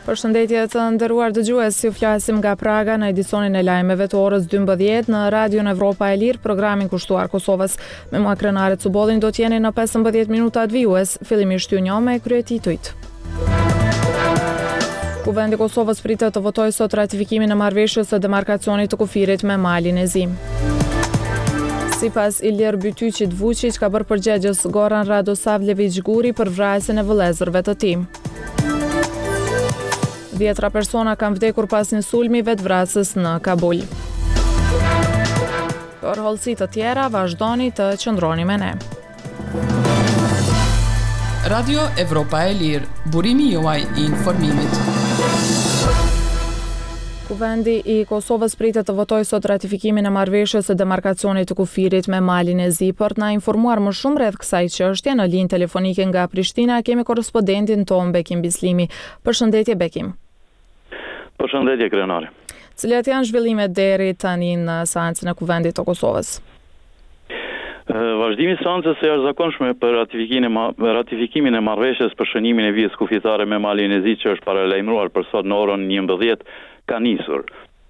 Përshëndetje të nderuar dëgjues, ju flasim nga Praga në edicionin e lajmeve të orës 12 në Radion Evropa e Lirë, programin kushtuar Kosovës. Me mua Krenare Cubollin do t'jeni në 15 minuta të vijues, fillimisht ju njoh me kryetitujt. Kuvendi i Kosovës pritet të votojë sot ratifikimin e marrëveshjes së demarkacionit të kufirit me Malin e Zi. Sipas Ilir Bytyqit Vučić ka bërë përgjegjës Goran Radosavljević Guri për vrasjen e vëllezërve të tij. 10 persona kanë vdekur pas një sulmi vetvrasës në Kabul. Për hollësi të tjera, vazhdoni të qëndroni me ne. Radio Evropa e Lirë, burimi juaj i informimit. Kuvendi i Kosovës pritet të votojë sot ratifikimin e marrëveshjes së demarkacionit të kufirit me Malin e Zi. Për të na informuar më shumë rreth kësaj çështje në linjë telefonike nga Prishtina kemi korrespondentin ton Bekim Bislimi. Përshëndetje Bekim. Përshëndetje Krenare. Cilat janë zhvillimet deri tani në seancën e Kuvendit të Kosovës? Vazhdimi i seancës së jashtëzakonshme për ratifikimin e marrëveshjes për shënimin e vijës kufitare me Malin e Zi, që është paralajmëruar për sot në orën 11, ka nisur.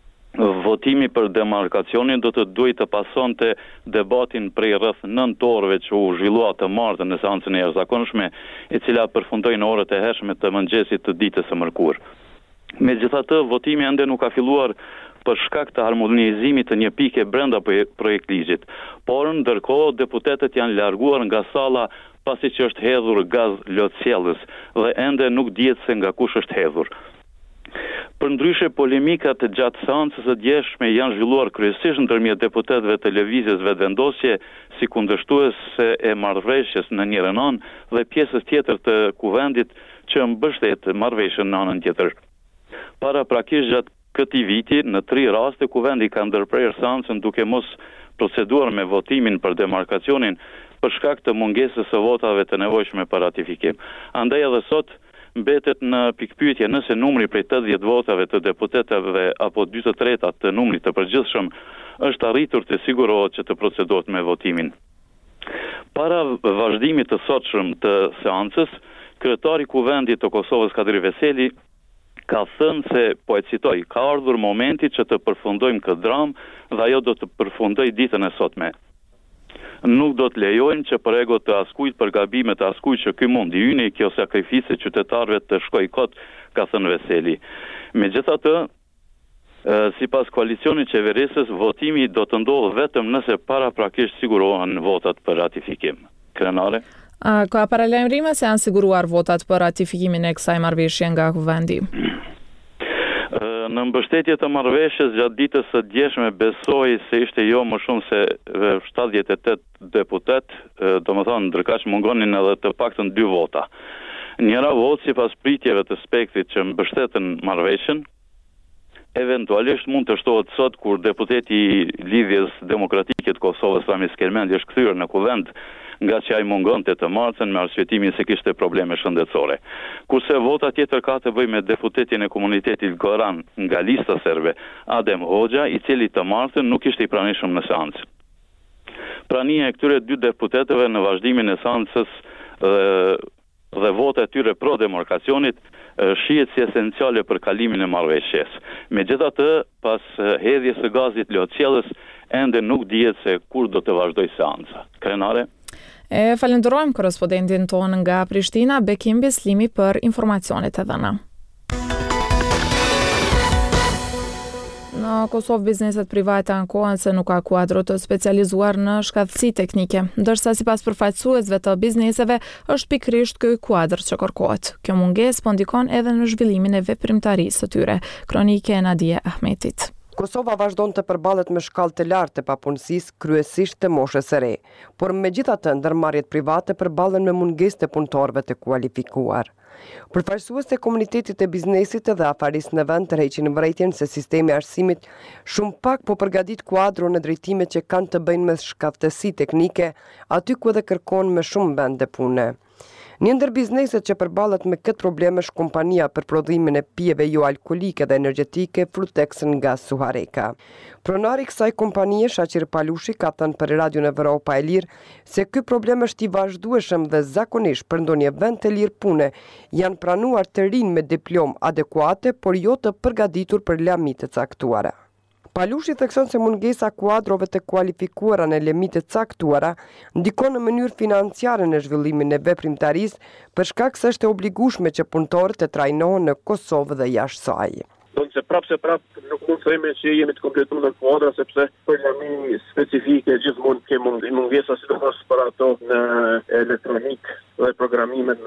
Votimi për demarkacionin do të duhet të pasonte debatin prej rreth 9 orëve që u zhvillua të martën në seancën e jashtëzakonshme, e cila përfundoi në orët e hershme të mëngjesit të ditës së mërkurë. Megjithatë, votimi ende nuk ka filluar për shkak të harmonizimit të një pike brenda projektligjit, por ndërkohë deputetët janë larguar nga salla pasi që është hedhur gaz lotësjellës dhe ende nuk dihet se nga kush është hedhur. Përndryshe, polemikat gjatë seancës së djeshme janë zhvilluar kryesisht ndërmjet deputetëve të lëvizjes vetëvendosje si kundërshtuese e marrëveshjes në njërin anë dhe pjesës tjetër të kuvendit që mbështet marrëveshjen në anën tjetër. Paraprakisht gjatë këtij viti, në 3 raste kuvendi ka ndërprerë seancën duke mos proceduar me votimin për demarkacionin për shkak të mungesës së votave të nevojshme për ratifikim. Andaj edhe sot mbetet në pikpyetje nëse numri prej 80 votave të deputetëve apo 2/3 të numrit të përgjithshëm është arritur të sigurohet që të procedohet me votimin. Para vazhdimit të sotshëm të seancës, kryetari i Kuvendit të Kosovës Kadri Veseli ka thënë se, po e citoj, ka ardhur momenti që të përfundojmë këtë dramë dhe ajo do të përfundojë ditën e sotme. Nuk do të lejojmë që për ego të askujt, për gabimet të askujt që ky mundi ynë, kjo sakrificë qytetarëve të shkojë kot, ka thënë Veseli. Megjithatë, sipas koalicionit qeverisës, votimi do të ndodhë vetëm nëse paraprakisht sigurohen votat për ratifikim. Krenare? Ka paralajmërime se janë siguruar votat për ratifikimin e kësaj marrëveshje nga kuvendi? Në mbështetje të marrëveshjes gjatë ditës së djeshme besoj se ishte jo më shumë se 78 deputet, domethënë ndërkaq mungonin edhe të paktën 2 vota. Njëra votë sipas pritjeve të spektrit që mbështetën marrëveshjen, eventualisht mund të shtohet sot kur deputeti i Lidhjes Demokratike të Kosovës Rami Skelmendi është kthyer në kuvend, nga që ai mungonte të martën me arsyetimin se kishte probleme shëndetësore. Kurse vota tjetër ka të bëjë me deputetin e komunitetit Goran nga lista serbe, Adem Hoxha, i cili të martën nuk ishte i pranishëm në seancë. Prania e këtyre 2 deputetëve në vazhdimin e seancës dhe vota e tyre pro demarkacionit shihet si esenciale për kalimin e marrëveshjes. Megjithatë, pas hedhjes së gazit lotësjellës, ende nuk dihet se kur do të vazhdojë seanca. Krenare? E falenderojmë korrespondentin tonë nga Prishtina, Bekim Bislimi, për informacionet e dhëna. Në Kosovë bizneset private ankohen se nuk ka kuadro të specializuar në shkatësi teknike, ndërsa sipas përfaqësuesve të bizneseve është pikërisht ky kuadër që kërkohet. Kjo mungesë po ndikon edhe në zhvillimin e veprimtarisë së tyre. Kronike e Nadia Ahmetit. Kosova vazhdon të përballet me shkallë të lartë të papunësisë, kryesisht të moshës së re, por megjithatë ndërmarrjet private përballen me mungesë të punëtorëve të kualifikuar. Përfaqësues e komunitetit të biznesit dhe afarisë në vend tërheqin vërejtjen se sistemi i arsimit shumë pak po përgatit kuadro në drejtimet që kanë të bëjnë me shkaftësi teknike, aty ku dhe kërkon me shumë vende pune. Një ndër bizneset që përballet me këtë problem është kompania për prodhimin e pijeve jo alkolike dhe energjetike Frutex nga Suhareka. Pronari i kësaj kompanie, Shaqir Palushi, ka thënë për Radion Evropa e Lirë se ky problem është i vazhdueshëm dhe zakonisht për ndonjë vend të lirë pune janë pranuar të rinë me diplomë adekuate, por jo të përgatitur për lamit të caktuara. Palushi thekson se mungesa kuadrove të kualifikuara në limite të caktuara ndikon në mënyrë financiare në zhvillimin e veprimtarisë për shkak se është e obligueshme që punëtorët të trajnohen në Kosovë dhe jashtë saj. Se prap nuk mund të themi që jemi të kompletuar në kuadra sepse për lami specifike gjithmonë kemi mungesa sidomos për ato në elektronik dhe programimet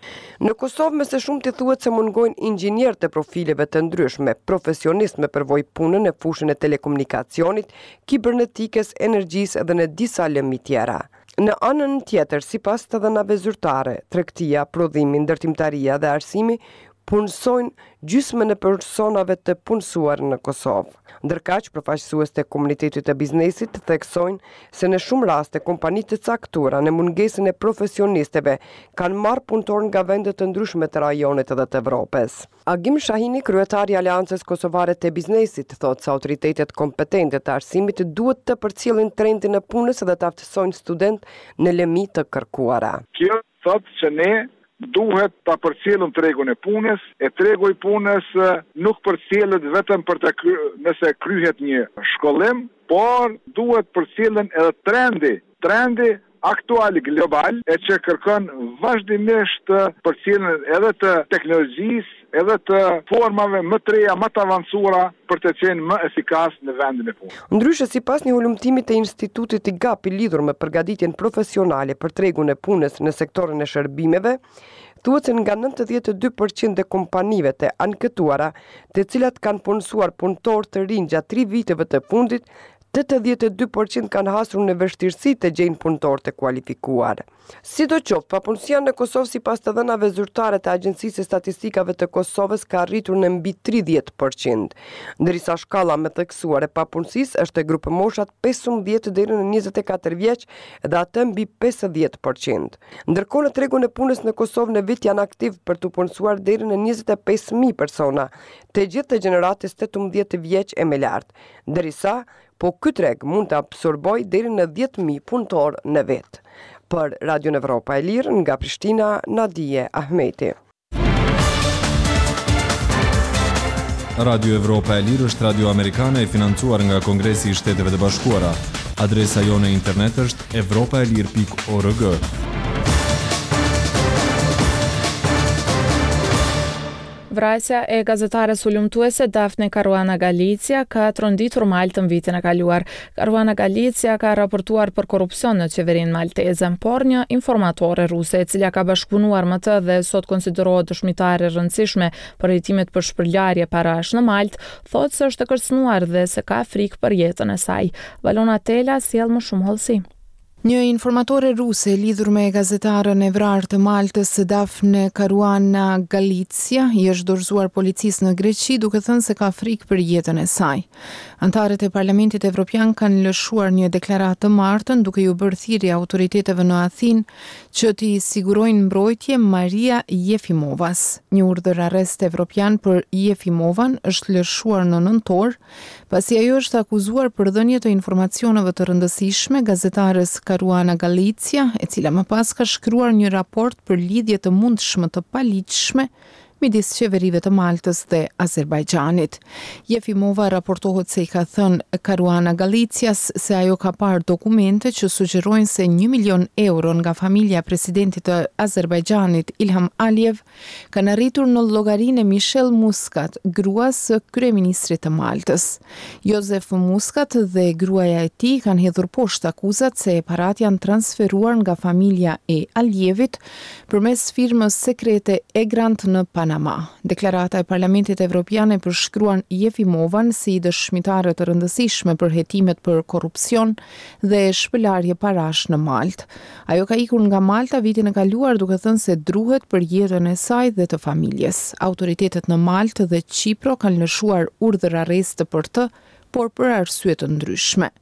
Në Kosovë me së shumti thuhet se mungojnë inxhinierë të profileve të ndryshme, profesionistë me përvojë punën në fushën e telekomunikacionit, kibernetikës, energjisë dhe në disa lëmi tjera. Në anën tjetër, sipas të dhënave zyrtare, tregtia, prodhimi, ndërtimtaria dhe arsimi punësojnë gjysmën e personave të punësuar në Kosovë. Ndërkaq, përfaqësues të komunitetit të biznesit theksojnë se në shumë raste kompanitë të caktuara në mungesën e profesionistëve kanë marrë punëtorë nga vende të ndryshme të rajonit dhe të Evropës. Agim Shahini, kryetari i Aleancës Kosovare të Biznesit, thotë se autoritetet kompetente të arsimit duhet të përcjellin trendin e punës dhe të aftësojnë studentë në lëmi të kërkuara. Kjo thotë që ne duhet ta përcjellëm tregun e punës, e tregu i punës nuk përcjellet vetëm për nëse kryhet një shkollim, por duhet përcjellen edhe trendi aktual global e që kërkon vazhdimisht përcjelljen edhe të teknologjisë, edhe të formave më të reja, më të avancuara për të qenë më efikas në vendin e punës. Ndryshe, sipas një hulumtimi të Institutit i GAP i lidhur me përgatitjen profesionale për tregun e punës në sektorin e shërbimeve, thuhet se nga 92% e kompanive të anketuara, të cilat kanë punësuar punëtorë të rinj gjatë 3 viteve të fundit, 82% kanë hasur në vështirësi të gjejnë punëtorë të kualifikuar. Sidoqoftë, papunësia në Kosovë sipas të dhënave zyrtare të Agjencisë së Statistikave të Kosovës ka arritur në mbi 30%, ndërsa shkalla më theksuar e papunësisë është e grupë moshat 15 deri në 24 vjeç dhe atë mbi 50%. Ndërkohë në tregun e punës në Kosovë në vit janë aktiv për të punësuar deri në 25.000 persona, të gjithë të gjeneratës 18 vjeç e më lart, ndërsa po ky treg mund të absorbojë deri në 10.000 punëtorë në vit. Për Radion Evropa e Lirë, nga Prishtina, Nadije Ahmeti. Radio Evropa e Lirë është radio amerikane e financuar nga Kongresi i Shteteve të Bashkuara. Adresa jone internet është evropaelir.org. Vrasja e gazetares ulumtuese Daphne Caruana Galizia ka tronditur Maltën vitin e kaluar. Caruana Galizia ka raportuar për korrupsion në qeverinë malteze, por një informatore ruse e cila ka bashkëpunuar me të dhe sot konsiderohet dëshmitare e rëndësishme për hetimet për shpërlarje parash në Maltë, thotë se është e kërcënuar dhe se ka frikë për jetën e saj. Valona Tela sjell më shumë hollësi. Një informatore ruse lidhur me gazetarën e vrarë të Maltës Daphne Caruana Galizia i është dorëzuar policisë në Greqi duke thënë se ka frikë për jetën e saj. Antarët e Parlamentit Evropian kanë lëshuar një deklaratë të martën duke ju bërë thirrje autoriteteve në Athinë që t'i sigurojnë mbrojtje Maria Jefimovas. Një urdhër arrest evropian për Jefimovan është lëshuar në nëntor, pasi ajo është akuzuar për dhënie të informacioneve të rëndësishme gazetarës Caruana Galizia, e cila më pas ka shkruar një raport për lidhje të mundshme të paligjshme midis qeverive të Maltës dhe Azerbajxhanit. Jefimova raportohet se i ka thënë Caruana Galicias se ajo ka parë dokumente që sugjerojnë se 1 milion euro nga familja e presidentit të Azerbajxhanit Ilham Aliyev kanë arritur në llogarinë e Michel Muscat, gruas së kryeministrit të Maltës. Josef Muscat dhe gruaja e tij kanë hedhur poshtë akuzat se parat janë transferuar nga familja e Aliyevit përmes firmës sekrete Egrant në Panama. Deklarata e Parlamentit Evropian e përshkruan Jefimovan si dëshmitare të rëndësishme për hetimet për korrupsion dhe shpëlarje parash në Maltë. Ajo ka ikur nga Malta vitin e kaluar duke thënë se druhet për jetën e saj dhe të familjes. Autoritetet në Maltë dhe Çipro kanë lëshuar urdhër arresti për të, por për arsye të ndryshme.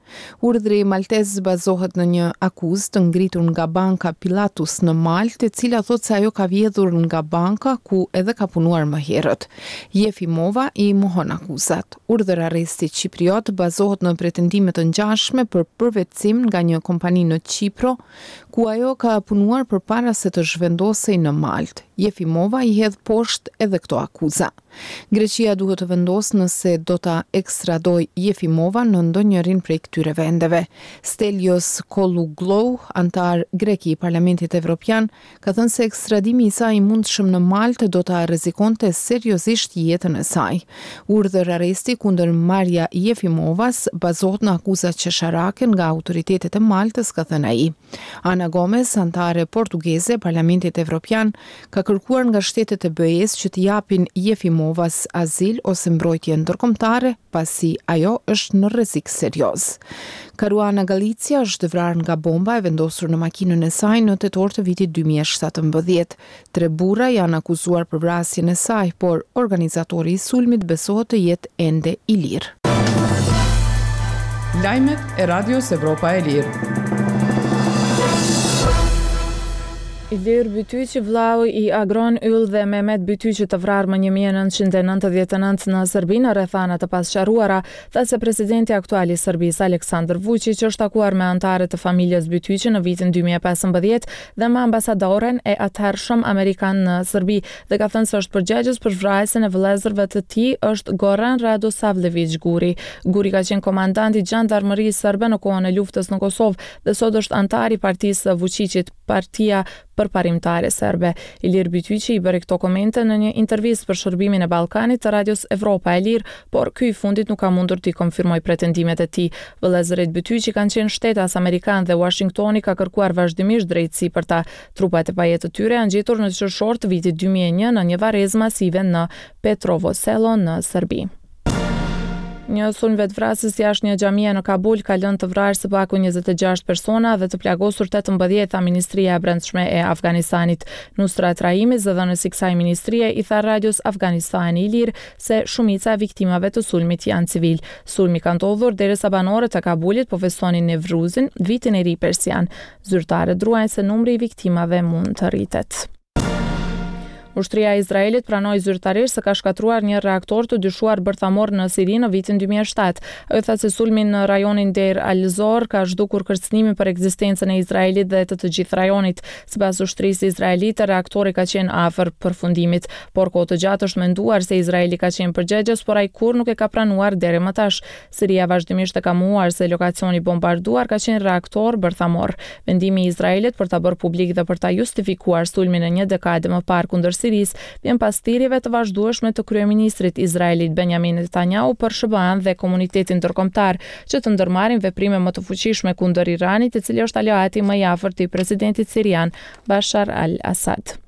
Urdhri maltez bazohet në një akuzë të ngritur nga banka Pilatus në Maltë, e cila thotë se ajo ka vjedhur nga banka ku edhe ka punuar më herët. Jefimova i mohon akuzat. Urdhër arresti qipriot bazohet në pretendime të ngjashme për përvetësim nga një kompani në Qipro, ku ajo ka punuar përpara se të zhvendosej në Maltë. Jefimova i hedh poshtë edhe këto akuza. Greqia duhet të vendosë nëse do ta ekstradoj Jefimova në ndonjërin prej këtyre vendeve. Stelios Kologlou, antar grek i Parlamentit Evropian, ka thënë se ekstradimi i saj i mundshëm në Maltë do ta rrezikonte seriozisht jetën e saj. Urdhër arresti kundër Marja Jefimovas bazohet në akuza qesharake nga autoritetet e Maltës, ka thënë ai. Ana Gomes, antare portugeze e Parlamentit Evropian, ka kërkuar nga shtetet e BE-s që të japin Jefimovas azil ose mbrojtje ndërkombëtare, pasi ajo është në rrezik serioz. Caruana Galizia është vrarë nga bomba e vendosur në makinën e saj në tetor të vitit 2017. 3 burra janë akuzuar për vrasjen e saj, por organizatori i sulmit besohet të jetë ende i lirë. Lajmet e Radios Evropa e Lirë. Ilir Bytyqi, vllau i Agron Yll dhe Mehmet Bytyqi të vrarë më 1999 në Serbi në rrethana të pasqaruara, tha se presidenti aktual i Serbisë Aleksandar Vučić është takuar me anëtarët e familjes Bytyqi në vitin 2015 dhe me ambasadoren e atëhershëm amerikan në Serbi dhe ka thënë se është përgjegjës për vrasjen e vëllezërve të tij është Goran Radosavljević Guri. Guri ka qenë komandant i gjandarmerisë serbe në kohën e luftës në Kosovë dhe sot është antar i partisë së Vučićit, Partia Përparimtare Serbe. Ilir Bytyqi i bëri këto komente në një intervistë për shërbimin e Ballkanit të Radios Evropa e Lirë, por ky i fundit nuk ka mundur t'i konfirmoj pretendimet e tij. Vëllezërit Bytyqi kanë qenë shtetas amerikan dhe Washingtoni ka kërkuar vazhdimisht drejtësi për ta. Trupat e pajet të tyre janë gjetur në qershor të vitit 2001 në një varrezë masive në Petrovo Selo në Serbi. Një sulm vetvrasës jashtë një xhamie në Kabul ka lënë të vrarë së paku 26 persona dhe të plagosur 18, tha Ministria e Brendshme e Afganistanit. Nusrat Rahimi, zëdhënës i kësaj ministrie, i tha Radios Afganistani i Lirë se shumica e viktimave të sulmit janë civil. Sulmi ka ndodhur derisa banorët e Kabulit po festonin Nevruzin, vitin e ri persian. Zyrtarët druajnë se numri i viktimave mund të rritet. Ushtria e Izraelit pranoi zyrtarisht se ka shkatruar një reaktor të dyshuar bërthamor në Siri në vitin 2007. Ai tha se sulmi në rajonin Deir al-Zor ka zhdukur kërcënimin për ekzistencën e Izraelit dhe të gjithë rajonit. Sipas ushtrisë izraelite, reaktori ka qenë afër përfundimit, por kohë të gjatë është menduar se Izraeli ka qenë përgjegjës, por ai kur nuk e ka pranuar deri më tash. Siria vazhdimisht e ka mohuar se lokacioni bombarduar ka qenë reaktor bërthamor. Vendimi i Izraelit për ta bërë publik dhe për ta justifikuar sulmin e një dekade më parë kundër vjen pas thirrjeve të vazhdueshme të kryeministrit izraelit Benjamin Netanyahu për SBA-n dhe komunitetin ndërkombëtar që të ndërmarrin veprime më të fuqishme kundër Iranit, i cili është aleati më i afërt i presidentit sirian Bashar al-Assad.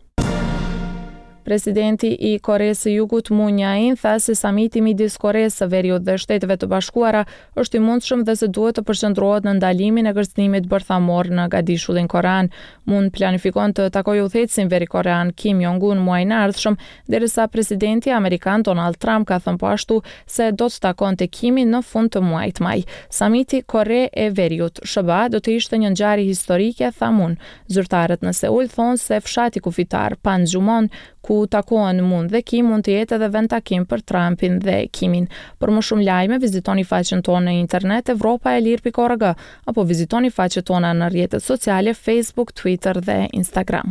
Presidenti i Koreas së Jugut Moon Jae-in tha se samiti midis Koreas së Veriut dhe Shteteve të Bashkuara është i mundshëm dhe se duhet të përqendrohet në ndalimin e kërcënimit bërthamor në Gadishullin Korean. Moon planifikon të takojë udhëheqësin Veri-Korean Kim Jong-un muajin e ardhshëm, derisa presidenti amerikan Donald Trump ka thënë po ashtu se do të takonte Kimin në fund të muajit maj. Samiti Kore e Veriut SBA do të ishte një ngjarje historike, tha Moon. Zyrtarët në Seul thonë se fshati kufitar Panmunjom ku takohen Moon dhe Kim mund të jetë edhe vend takim për Trumpin dhe Kimin. Për më shumë lajme, vizitoni faqen tonë në internet evropaelir.org apo vizitoni faqet tona në rrjetet sociale Facebook, Twitter dhe Instagram.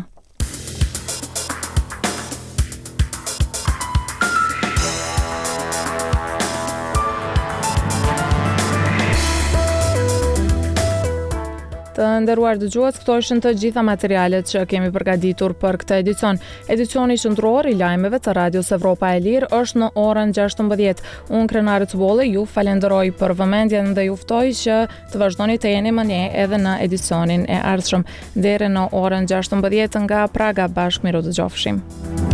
Të nderuar dëgjues, këto ishin të gjitha materialet që kemi përgatitur për këtë edicion. Edicioni qendror i lajmeve të Radios Evropa e Lirë është në orën 16. Unë Krenare Bolle ju falenderoj për vëmendjen dhe ju ftoj që të vazhdoni të jeni me ne edhe në edicionin e ardhshëm. Deri në orën 16 nga Praga, bashkë miru dëgjofshim.